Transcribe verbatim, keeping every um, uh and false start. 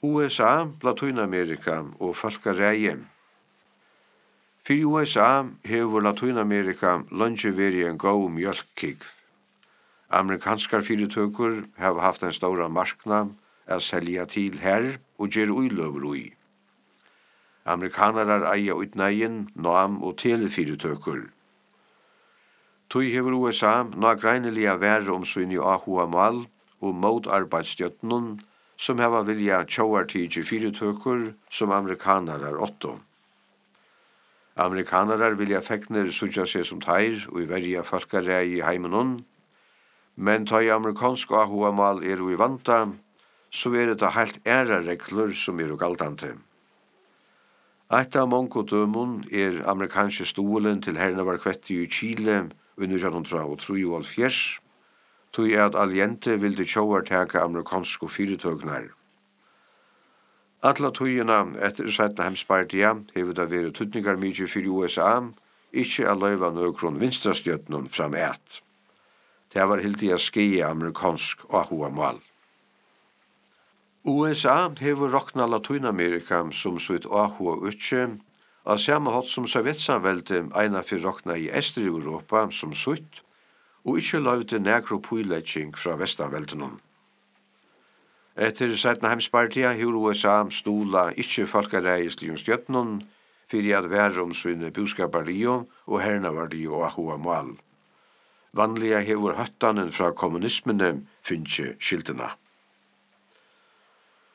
U S A, Latinamerika og folkarægi. Fyrir U S A hevur Latinamerika lunge verið en góð mjölkkigg. Amerikanskar fyrirtøkur hava haft en stóra marknad at selja til her og ger uiløver ui. Amerikanarar eiga utnægin, nam og telefyrirtøkur. Tui hevur U S A nagreiniliga væri om sinni áhuga mál og mótarbeidsstjörnun som hava vilja tjóartíki fyrirtøkur som amerikanarar åttu. Amerikanarar vilja fegnir suggja seg som teir og i verja folkarægi i heiminun, men ta i amerikansk áhugamál er i vanta, så er det helt æra reglur som er galdande. Eitt av mongo dømun er amerikanske stolen til herna var kvetti i Chile under nítjan hundrað og trýoghálvfjerðs, tog at Allende vildi tjóartaka amerikanske fyrirtøknar. Alla tøyina etter sætna heimspartia hefur det væri tutningar mykje fyrir U S A, ikkje að løyva nøkron vinstrastjøtnun fram et. Det var hildi að skeia amerikansk áhugamál. U S A hefur rokna Latinamerika som sutt áhuga utje, av sama hatt som Sovjetsamveldi eina fyrir rokna i Estri-Europa som sutt, og ikkje løyvde nekro púlegging fra Vestanveldinum. Etter sætna heimspartia hefur U S A stola ikkje folkarægisligjum stjøtnun fyrir at væra om sinne búskaparlíu og hernavarlíu og áhugamál. Vanliga hefur høttanen fra kommunismene finnje skildina.